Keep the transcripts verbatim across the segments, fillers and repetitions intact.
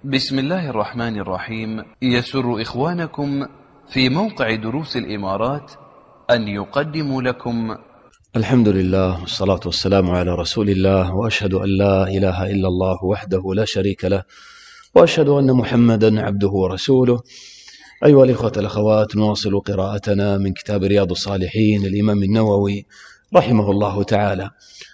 بسم الله الرحمن الرحيم. يسر إخوانكم في موقع دروس الإمارات أن يقدموا لكم الحمد لله والصلاة والسلام على رسول الله، وأشهد أن لا إله إلا الله وحده لا شريك له، وأشهد أن محمدا عبده ورسوله. أيها الإخوة الأخوات، نواصل قراءتنا من كتاب رياض الصالحين للإمام النووي رحمه الله تعالى.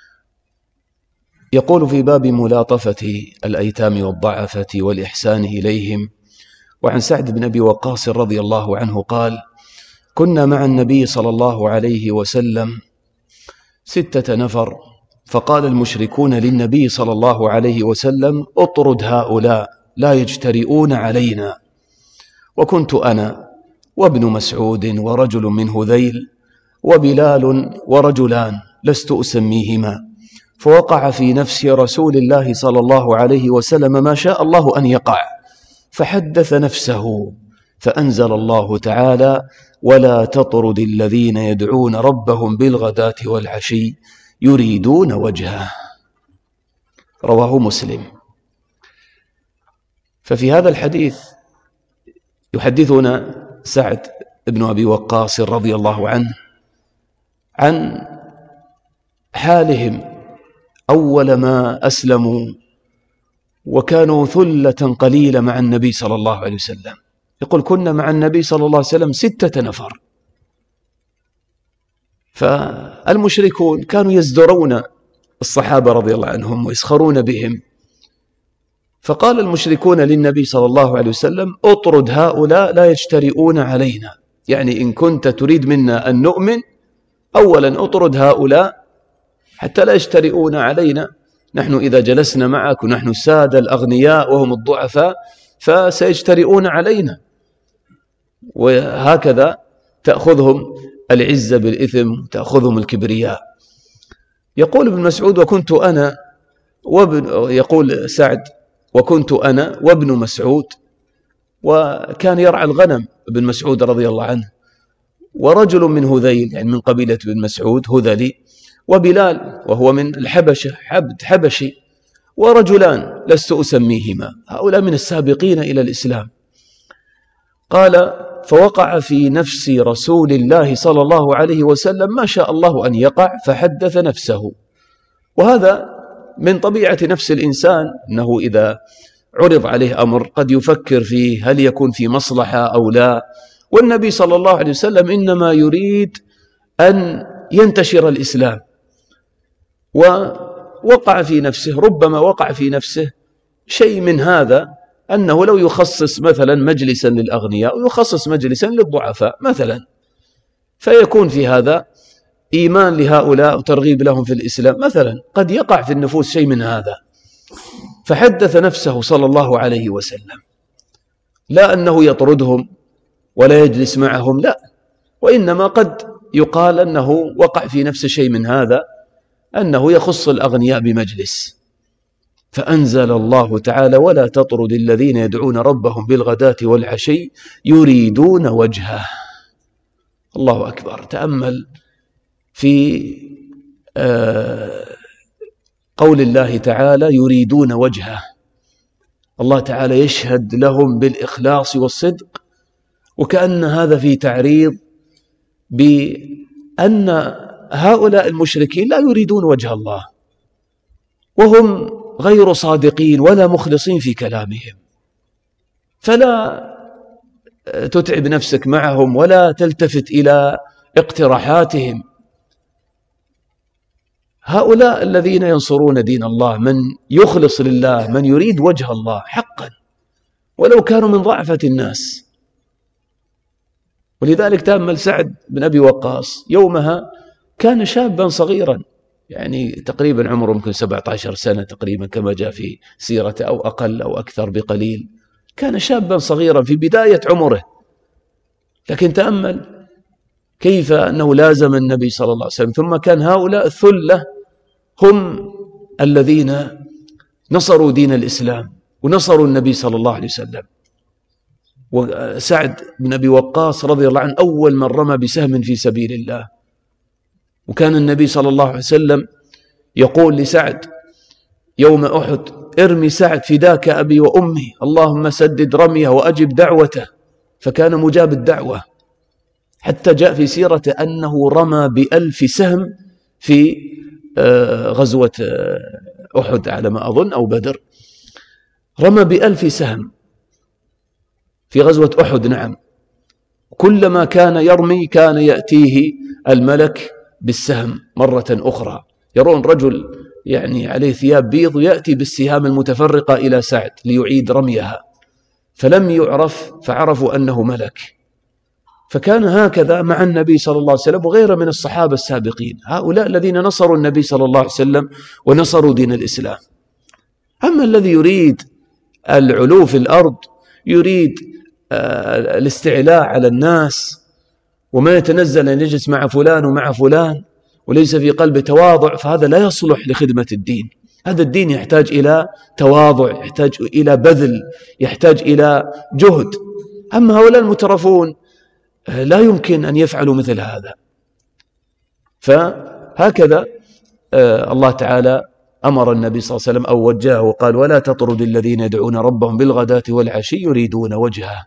يقول في باب ملاطفة الأيتام والضعفة والإحسان إليهم: وعن سعد بن أبي وقاص رضي الله عنه قال: كنا مع النبي صلى الله عليه وسلم ستة نفر، فقال المشركون للنبي صلى الله عليه وسلم: اطرد هؤلاء لا يجترئون علينا. وكنت أنا وابن مسعود ورجل من هذيل وبلال ورجلان لست أسميهما، فوقع في نفس رسول الله صلى الله عليه وسلم ما شاء الله أن يقع، فحدث نفسه، فأنزل الله تعالى: ولا تطرد الذين يدعون ربهم بالغداة والعشي يريدون وجهه. رواه مسلم. ففي هذا الحديث يحدثنا سعد بن أبي وقاص رضي الله عنه عن حالهم أول ما أسلموا، وكانوا ثلة قليلة مع النبي صلى الله عليه وسلم. يقول: كنا مع النبي صلى الله عليه وسلم ستة نفر، فالمشركون كانوا يزدرون الصحابة رضي الله عنهم ويسخرون بهم، فقال المشركون للنبي صلى الله عليه وسلم: اطرد هؤلاء لا يجترئون علينا، يعني إن كنت تريد منا أن نؤمن، أولا اطرد هؤلاء حتى لا يجترئون علينا، نحن إذا جلسنا معك ونحن السادة الأغنياء وهم الضعفاء فسيجترئون علينا، وهكذا تأخذهم العزة بالإثم، تأخذهم الكبرياء. يقول ابن مسعود: وكنت أنا وابن يقول سعد: وكنت أنا وابن مسعود، وكان يرعى الغنم ابن مسعود رضي الله عنه، ورجل من هذيل يعني من قبيلة ابن مسعود هذلي، وبلال وهو من الحبشة عبد حبشي، ورجلان لست أسميهما، هؤلاء من السابقين إلى الإسلام. قال: فوقع في نفس رسول الله صلى الله عليه وسلم ما شاء الله أن يقع، فحدث نفسه. وهذا من طبيعة نفس الإنسان، أنه إذا عرض عليه أمر قد يفكر فيه هل يكون في مصلحة أو لا، والنبي صلى الله عليه وسلم إنما يريد أن ينتشر الإسلام، ووقع في نفسه، ربما وقع في نفسه شيء من هذا، أنه لو يخصص مثلا مجلسا للأغنياء ويخصص مجلسا للضعفاء مثلا، فيكون في هذا إيمان لهؤلاء وترغيب لهم في الإسلام مثلا، قد يقع في النفوس شيء من هذا. فحدث نفسه صلى الله عليه وسلم، لا أنه يطردهم ولا يجلس معهم، لا، وإنما قد يقال أنه وقع في نفس شيء من هذا، أنه يخص الأغنياء بمجلس. فأنزل الله تعالى: ولا تطرد الذين يدعون ربهم بالغداة والعشي يريدون وجهه. الله أكبر. تأمل في قول الله تعالى: يريدون وجهه. الله تعالى يشهد لهم بالإخلاص والصدق، وكأن هذا في تعريض بأن هؤلاء المشركين لا يريدون وجه الله، وهم غير صادقين ولا مخلصين في كلامهم، فلا تتعب نفسك معهم ولا تلتفت إلى اقتراحاتهم. هؤلاء الذين ينصرون دين الله، من يخلص لله، من يريد وجه الله حقا، ولو كانوا من ضعفة الناس. ولذلك تأمل سعد بن أبي وقاص، يومها كان شابا صغيرا، يعني تقريبا عمره ممكن سبعة عشر سنة تقريبا كما جاء في سيرته، أو أقل أو أكثر بقليل. كان شابا صغيرا في بداية عمره، لكن تأمل كيف أنه لازم النبي صلى الله عليه وسلم، ثم كان هؤلاء الثلة هم الذين نصروا دين الإسلام ونصروا النبي صلى الله عليه وسلم. وسعد بن أبي وقاص رضي الله عنه أول من رمى بسهم في سبيل الله، وكان النبي صلى الله عليه وسلم يقول لسعد: يوم أحد ارمي سعد فداك أبي وأمي، اللهم سدد رميه وأجب دعوته، فكان مجاب الدعوة. حتى جاء في سيرته أنه رمى بألف سهم في غزوة أحد على ما أظن أو بدر، رمى بألف سهم في غزوة أحد. نعم، كلما كان يرمي كان يأتيه الملك بالسهم مرة أخرى. يرون رجل يعني عليه ثياب بيض ويأتي بالسهام المتفرقة إلى سعد ليعيد رميها، فلم يعرف فعرفوا أنه ملك. فكان هكذا مع النبي صلى الله عليه وسلم وغيره من الصحابة السابقين، هؤلاء الذين نصروا النبي صلى الله عليه وسلم ونصروا دين الإسلام. أما الذي يريد العلو في الأرض، يريد الاستعلاء على الناس، وما يتنزل أن يجلس مع فلان ومع فلان وليس في قلبه تواضع، فهذا لا يصلح لخدمة الدين. هذا الدين يحتاج إلى تواضع، يحتاج إلى بذل، يحتاج إلى جهد. أما هؤلاء المترفون لا يمكن أن يفعلوا مثل هذا. فهكذا الله تعالى أمر النبي صلى الله عليه وسلم أو وجهه وقال: ولا تطرد الذين يدعون ربهم بالغداة والعشي يريدون وجهه.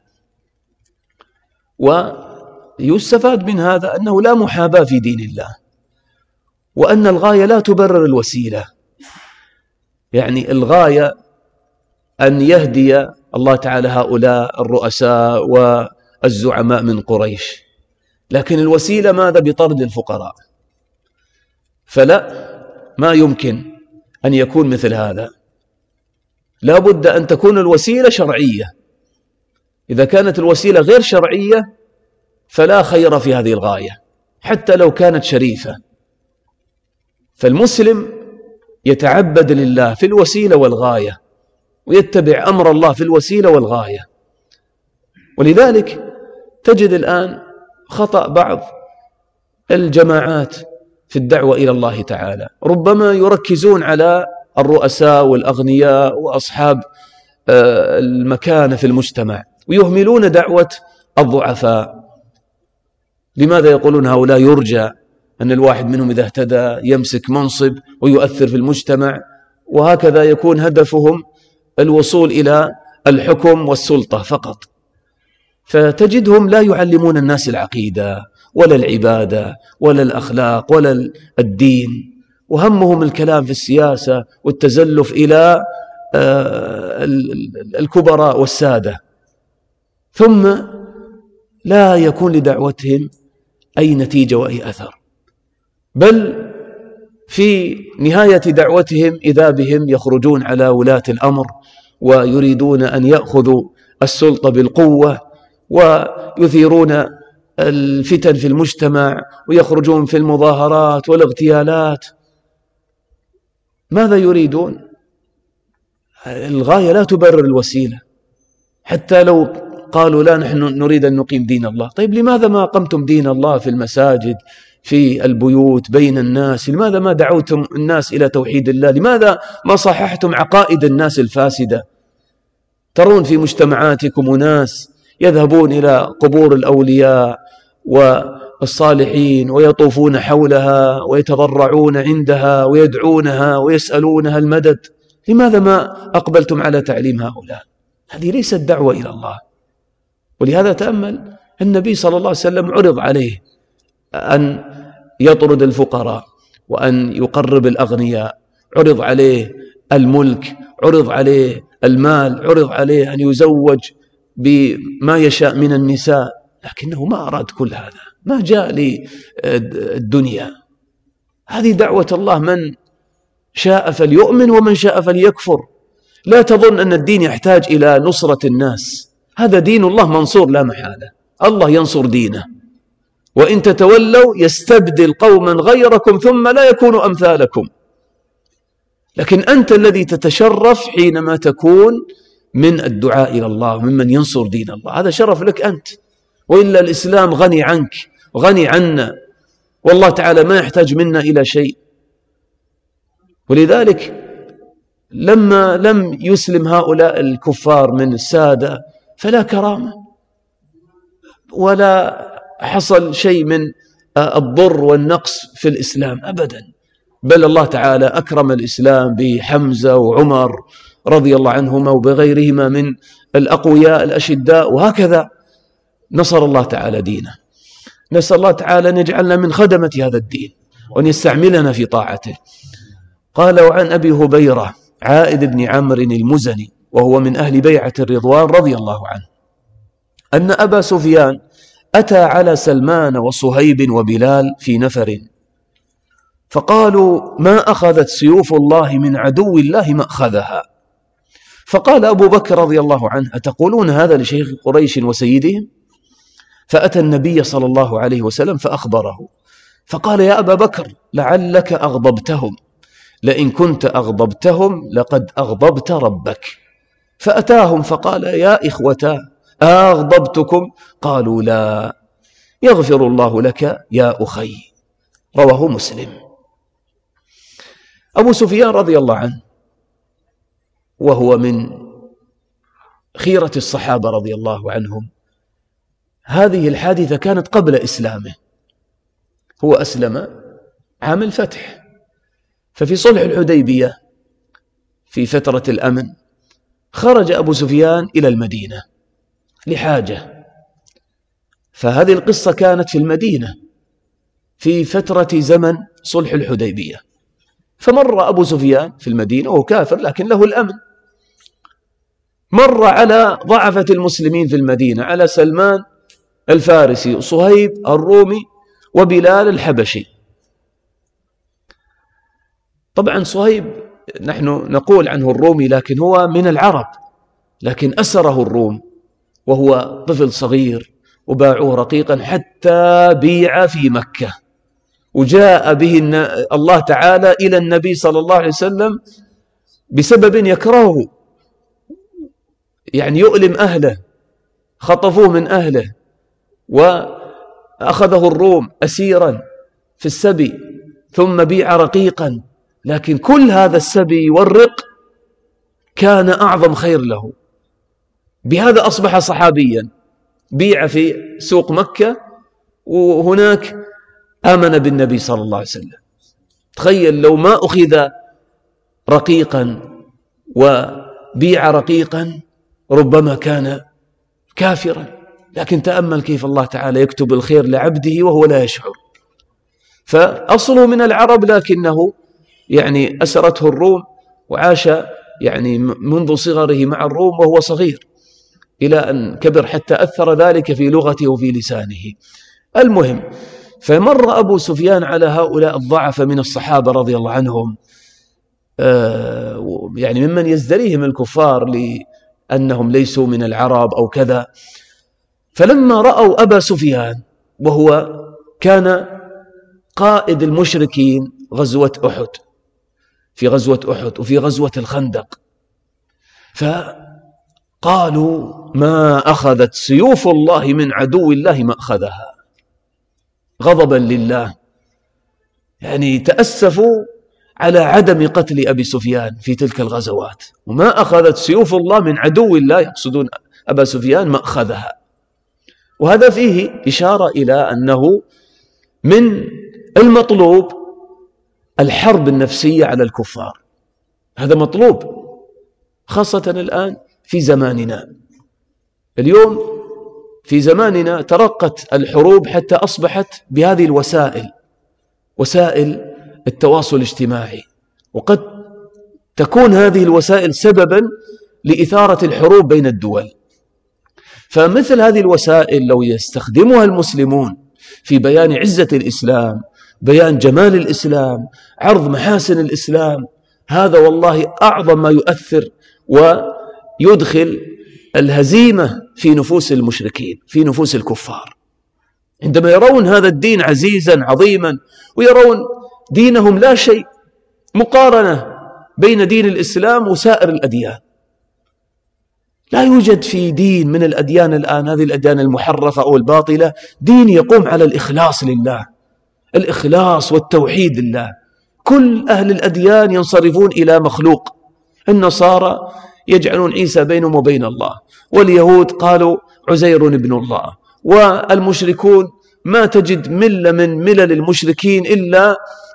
ويستفاد من هذا أنه لا محاباة في دين الله، وأن الغاية لا تبرر الوسيلة. يعني الغاية أن يهدي الله تعالى هؤلاء الرؤساء والزعماء من قريش، لكن الوسيلة ماذا؟ بطرد الفقراء. فلا، ما يمكن أن يكون مثل هذا. لا بد أن تكون الوسيلة شرعية. إذا كانت الوسيلة غير شرعية فلا خير في هذه الغاية حتى لو كانت شريفة. فالمسلم يتعبد لله في الوسيلة والغاية، ويتبع أمر الله في الوسيلة والغاية. ولذلك تجد الآن خطأ بعض الجماعات في الدعوة إلى الله تعالى، ربما يركزون على الرؤساء والأغنياء وأصحاب المكانة في المجتمع ويهملون دعوة الضعفاء. لماذا يقولون هؤلاء يرجى أن الواحد منهم إذا اهتدى يمسك منصب ويؤثر في المجتمع، وهكذا يكون هدفهم الوصول إلى الحكم والسلطة فقط. فتجدهم لا يعلمون الناس العقيدة ولا العبادة ولا الأخلاق ولا الدين، وهمهم الكلام في السياسة والتزلف إلى الكبراء والسادة، ثم لا يكون لدعوتهم أي نتيجة وأي أثر. بل في نهاية دعوتهم إذا بهم يخرجون على ولاة الأمر ويريدون أن يأخذوا السلطة بالقوة ويثيرون الفتن في المجتمع ويخرجون في المظاهرات والاغتيالات. ماذا يريدون؟ الغاية لا تبرر الوسيلة. حتى لو قالوا لا نحن نريد أن نقيم دين الله، طيب لماذا ما قمتم دين الله في المساجد في البيوت بين الناس؟ لماذا ما دعوتم الناس إلى توحيد الله؟ لماذا ما صححتم عقائد الناس الفاسدة؟ ترون في مجتمعاتكم ناس يذهبون إلى قبور الأولياء والصالحين ويطوفون حولها ويتضرعون عندها ويدعونها ويسألونها المدد. لماذا ما أقبلتم على تعليم هؤلاء؟ هذه ليست دعوة إلى الله. ولهذا تأمل النبي صلى الله عليه وسلم عرض عليه أن يطرد الفقراء وأن يقرب الأغنياء، عرض عليه الملك، عرض عليه المال، عرض عليه أن يزوج بما يشاء من النساء، لكنه ما أراد كل هذا، ما جاء للدنيا. هذه دعوة الله، من شاء فليؤمن ومن شاء فليكفر. لا تظن أن الدين يحتاج إلى نصرة الناس، هذا دين الله منصور لا محالة. الله ينصر دينه، وإن تتولوا يستبدل قوما غيركم ثم لا يكونوا أمثالكم. لكن أنت الذي تتشرف حينما تكون من الدعاء إلى الله، ممن ينصر دين الله، هذا شرف لك أنت. وإلا الإسلام غني عنك، غني عنا، والله تعالى ما يحتاج منا إلى شيء. ولذلك لما لم يسلم هؤلاء الكفار من السادة فلا كرامة ولا حصل شيء من الضر والنقص في الإسلام أبدا. بل الله تعالى أكرم الإسلام بحمزة وعمر رضي الله عنهما وبغيرهما من الأقوياء الأشداء، وهكذا نصر الله تعالى دينه. نسأل الله تعالى أن يجعلنا من خدمة هذا الدين وأن يستعملنا في طاعته. قال: وعن أبي هبيرة عائد بن عمرو المزني وهو من أهل بيعة الرضوان رضي الله عنه أن أبا سفيان أتى على سلمان وصهيب وبلال في نفر، فقالوا: ما أخذت سيوف الله من عدو الله ما أخذها. فقال أبو بكر رضي الله عنه: أتقولون هذا لشيخ قريش وسيدهم؟ فأتى النبي صلى الله عليه وسلم فأخبره، فقال: يا أبا بكر لعلك أغضبتهم، لئن كنت أغضبتهم لقد أغضبت ربك. فأتاهم فقال: يا إخوتا أغضبتكم؟ قالوا: لا. يغفر الله لك يا أخي. رواه مسلم. أبو سفيان رضي الله عنه وهو من خيرة الصحابة رضي الله عنهم، هذه الحادثة كانت قبل إسلامه، هو أسلم عام الفتح، ففي صلح الحديبية في فترة الأمن خرج أبو سفيان إلى المدينة لحاجة، فهذه القصة كانت في المدينة في فترة زمن صلح الحديبية. فمر أبو سفيان في المدينة وهو كافر لكن له الأمن، مر على ضعفة المسلمين في المدينة، على سلمان الفارسي وصهيب الرومي وبلال الحبشي. طبعا صهيب نحن نقول عنه الرومي لكن هو من العرب، لكن أسره الروم وهو طفل صغير وباعوه رقيقا حتى بيع في مكة، وجاء به الله تعالى إلى النبي صلى الله عليه وسلم بسبب يكرهه، يعني يؤلم أهله، خطفوه من أهله وأخذه الروم أسيرا في السبي ثم بيع رقيقا، لكن كل هذا السبي والرق كان أعظم خير له، بهذا أصبح صحابيا، بيع في سوق مكة وهناك آمن بالنبي صلى الله عليه وسلم. تخيل لو ما أخذ رقيقا وبيع رقيقا ربما كان كافرا، لكن تأمل كيف الله تعالى يكتب الخير لعبده وهو لا يشعر. فأصله من العرب لكنه يعني أسرته الروم وعاش يعني منذ صغره مع الروم وهو صغير إلى أن كبر حتى أثر ذلك في لغته وفي لسانه. المهم، فمر أبو سفيان على هؤلاء الضعف من الصحابة رضي الله عنهم، يعني ممن يزدريهم الكفار لأنهم ليسوا من العرب أو كذا. فلما رأوا أبا سفيان وهو كان قائد المشركين غزوة أحد، في غزوة أحد وفي غزوة الخندق، فقالوا: ما أخذت سيوف الله من عدو الله ما أخذها، غضبا لله، يعني تأسفوا على عدم قتل أبي سفيان في تلك الغزوات، وما أخذت سيوف الله من عدو الله، يقصدون أبا سفيان، ما أخذها. وهذا فيه إشارة إلى أنه من المطلوب الحرب النفسية على الكفار، هذا مطلوب خاصة الآن في زماننا. اليوم في زماننا ترقت الحروب حتى أصبحت بهذه الوسائل، وسائل التواصل الاجتماعي، وقد تكون هذه الوسائل سببا لإثارة الحروب بين الدول. فمثل هذه الوسائل لو يستخدمها المسلمون في بيان عزة الإسلام، بيان جمال الإسلام، عرض محاسن الإسلام، هذا والله أعظم ما يؤثر ويدخل الهزيمة في نفوس المشركين، في نفوس الكفار، عندما يرون هذا الدين عزيزا عظيما ويرون دينهم لا شيء، مقارنة بين دين الإسلام وسائر الأديان. لا يوجد في دين من الأديان الآن، هذه الأديان المحرفة أو الباطلة، دين يقوم على الإخلاص لله، الإخلاص والتوحيد لله. كل أهل الأديان ينصرفون إلى مخلوق، النصارى يجعلون عيسى بينهم وبين الله، واليهود قالوا عزير ابن الله، والمشركون ما تجد ملة من ملل المشركين إلا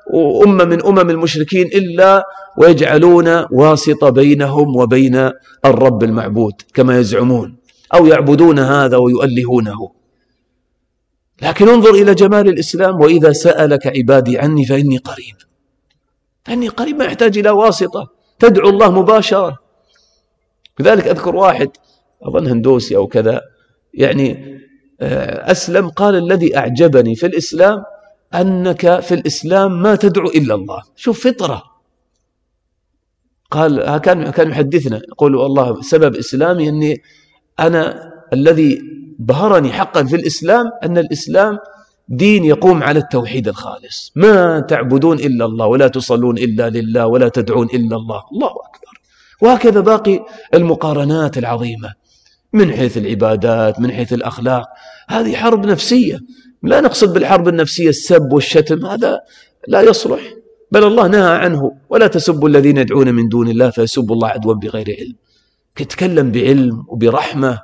أمة من أمم المشركين إلا ويجعلون واسطة بينهم وبين الرب المعبود كما يزعمون، أو يعبدون هذا ويؤلهونه. لكن انظر إلى جمال الإسلام: وإذا سألك عبادي عني فإني قريب. فإني قريب، ما يحتاج إلى واسطة، تدعو الله مباشرة. لذلك أذكر واحد أظن هندوسي أو كذا، يعني أسلم، قال: الذي أعجبني في الإسلام أنك في الإسلام ما تدعو إلا الله. شوف فطرة. قال كان كان يحدثنا يقول: والله سبب إسلامي أني أنا الذي بهرني حقا في الإسلام أن الإسلام دين يقوم على التوحيد الخالص، ما تعبدون إلا الله ولا تصلون إلا لله ولا تدعون إلا الله. الله أكبر. وهكذا باقي المقارنات العظيمة من حيث العبادات، من حيث الأخلاق. هذه حرب نفسية، لا نقصد بالحرب النفسية السب والشتم، هذا لا يصلح، بل الله نهى عنه: ولا تسبوا الذين يدعون من دون الله فيسبوا الله عدوا بغير علم. نتكلم بعلم وبرحمة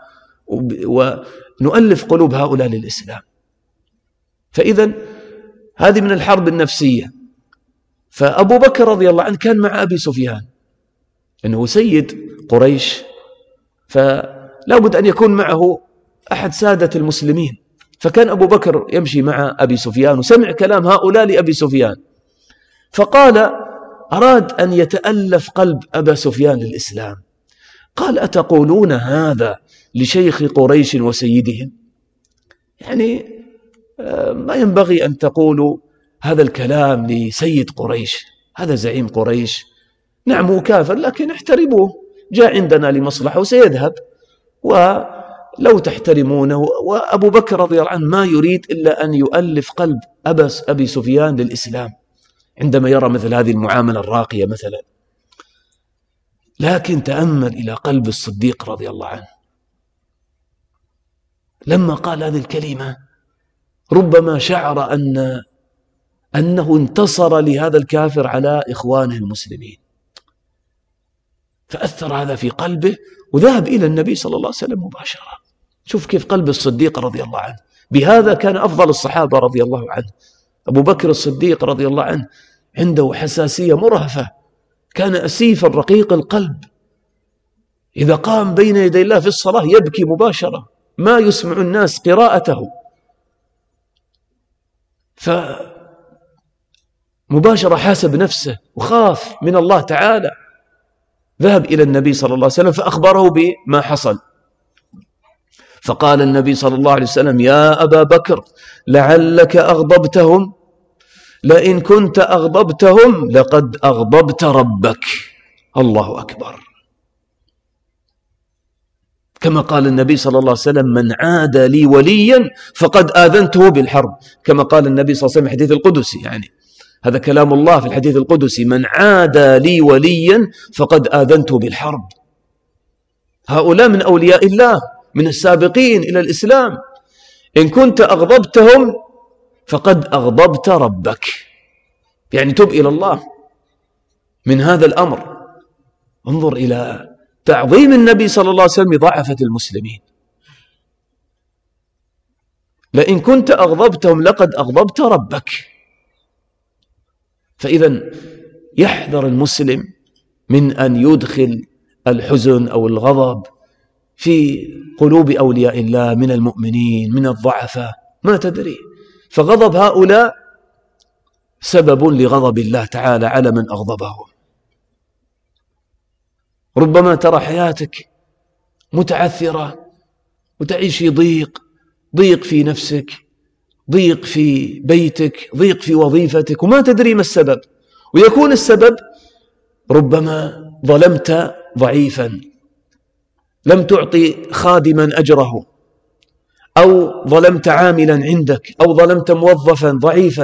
ونؤلف قلوب هؤلاء للإسلام. فإذا هذه من الحرب النفسية. فأبو بكر رضي الله عنه كان مع أبي سفيان، أنه سيد قريش، فلا بد أن يكون معه أحد سادة المسلمين. فكان أبو بكر يمشي مع أبي سفيان وسمع كلام هؤلاء لأبي سفيان، فقال: أراد أن يتألف قلب أبا سفيان للإسلام. قال: أتقولون هذا لشيخ قريش وسيدهم؟ يعني ما ينبغي أن تقولوا هذا الكلام لسيد قريش، هذا زعيم قريش، نعم هو كافر لكن احترموه، جاء عندنا لمصلحة وسيذهب، ولو تحترمونه. وأبو بكر رضي الله عنه ما يريد إلا أن يؤلف قلب أبي سفيان للإسلام عندما يرى مثل هذه المعاملة الراقية مثلا. لكن تأمل إلى قلب الصديق رضي الله عنه لما قال هذه الكلمة، ربما شعر أن أنه انتصر لهذا الكافر على إخوانه المسلمين، فأثر هذا في قلبه وذهب إلى النبي صلى الله عليه وسلم مباشرة. شوف كيف قلب الصديق رضي الله عنه. بهذا كان أفضل الصحابة رضي الله عنه. أبو بكر الصديق رضي الله عنه عنده حساسية مرهفة، كان أسيفا رقيق القلب، إذا قام بين يدي الله في الصلاة يبكي مباشرة، ما يسمع الناس قراءته، فمباشرة حاسب نفسه وخاف من الله تعالى. ذهب إلى النبي صلى الله عليه وسلم فأخبره بما حصل، فقال النبي صلى الله عليه وسلم: يا أبا بكر لعلك أغضبتهم، لئن كنت أغضبتهم لقد أغضبت ربك. الله أكبر. كما قال النبي صلى الله عليه وسلم: من عاد لي وليا فقد آذنته بالحرب، كما قال النبي صلى الله عليه وسلم في الحديث القدسي، يعني هذا كلام الله في الحديث القدسي: من عاد لي وليا فقد آذنته بالحرب. هؤلاء من أولياء الله، من السابقين إلى الإسلام. إن كنت أغضبتهم فقد أغضبت ربك، يعني تب إلى الله من هذا الأمر. انظر إلى تعظيم النبي صلى الله عليه وسلم لضعفة المسلمين. لئن كنت أغضبتهم لقد أغضبت ربك. فإذا يحذر المسلم من أن يدخل الحزن أو الغضب في قلوب أولياء الله من المؤمنين من الضعفاء، ما تدري، فغضب هؤلاء سبب لغضب الله تعالى على من أغضبهم. ربما ترى حياتك متعثرة وتعيش في ضيق، ضيق في نفسك، ضيق في بيتك، ضيق في وظيفتك، وما تدري ما السبب. ويكون السبب ربما ظلمت ضعيفا، لم تعطي خادما أجره، أو ظلمت عاملا عندك، أو ظلمت موظفا ضعيفا،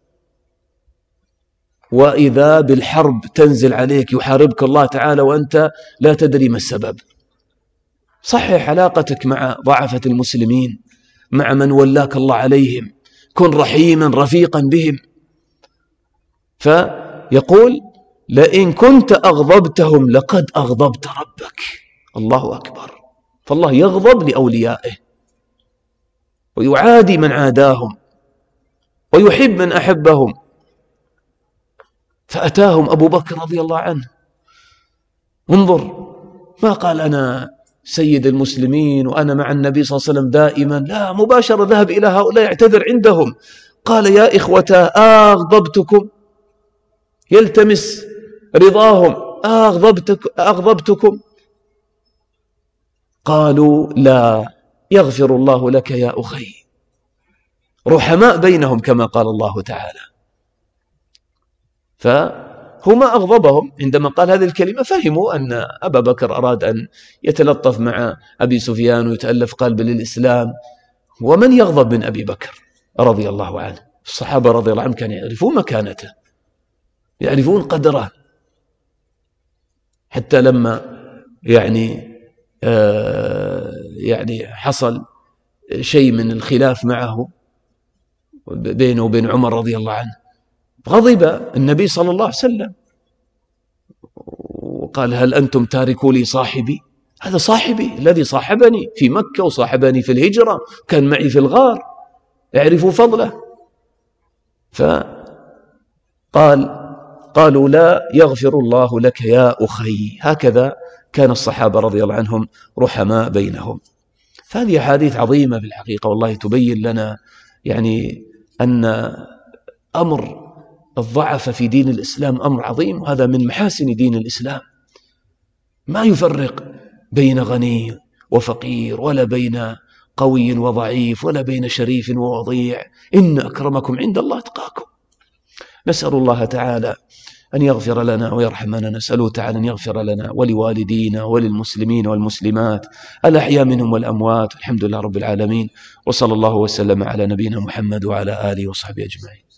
وإذا بالحرب تنزل عليك، يحاربك الله تعالى وأنت لا تدري ما السبب. صحح علاقتك مع ضعفة المسلمين، مع من ولاك الله عليهم، كن رحيما رفيقا بهم. فيقول: لئن كنت أغضبتهم لقد أغضبت ربك. الله أكبر. فالله يغضب لأوليائه ويعادي من عاداهم ويحب من أحبهم. فأتاهم أبو بكر رضي الله عنه. انظر، ما قال أنا سيد المسلمين وأنا مع النبي صلى الله عليه وسلم دائما، لا، مباشرة ذهب إلى هؤلاء يعتذر عندهم، قال يا إخوة أغضبتكم، يلتمس رضاهم، أغضبتك أغضبتكم؟ قالوا لا، يغفر الله لك يا أخي. رحماء بينهم كما قال الله تعالى. فهما أغضبهم عندما قال هذه الكلمة، فهموا أن أبا بكر أراد أن يتلطف مع أبي سفيان ويتألف قلب للإسلام. ومن يغضب من أبي بكر رضي الله عنه؟ الصحابة رضي الله عنهم كانوا يعرفون مكانته، يعرفون قدره، حتى لما يعني آه يعني حصل شيء من الخلاف معه بينه وبين عمر رضي الله عنه، غضب النبي صلى الله عليه وسلم وقال هل أنتم تاركوا لي صاحبي؟ هذا صاحبي الذي صاحبني في مكة وصاحبني في الهجرة، كان معي في الغار، اعرفوا فضله. فقال قالوا لا، يغفر الله لك يا أخي. هكذا كان الصحابة رضي الله عنهم رحماء بينهم. فهذه حديث عظيمة بالحقيقة، والله تبين لنا يعني أن أمر الضعف في دين الإسلام أمر عظيم، وهذا من محاسن دين الإسلام. ما يفرق بين غني وفقير، ولا بين قوي وضعيف، ولا بين شريف ووضيع، إن أكرمكم عند الله أتقاكم. نسأل الله تعالى أن يغفر لنا ويرحمنا، نسأله تعالى أن يغفر لنا ولوالدينا وللمسلمين والمسلمات الأحياء منهم والأموات. الحمد لله رب العالمين، وصلى الله وسلم على نبينا محمد وعلى آله وصحبه أجمعين.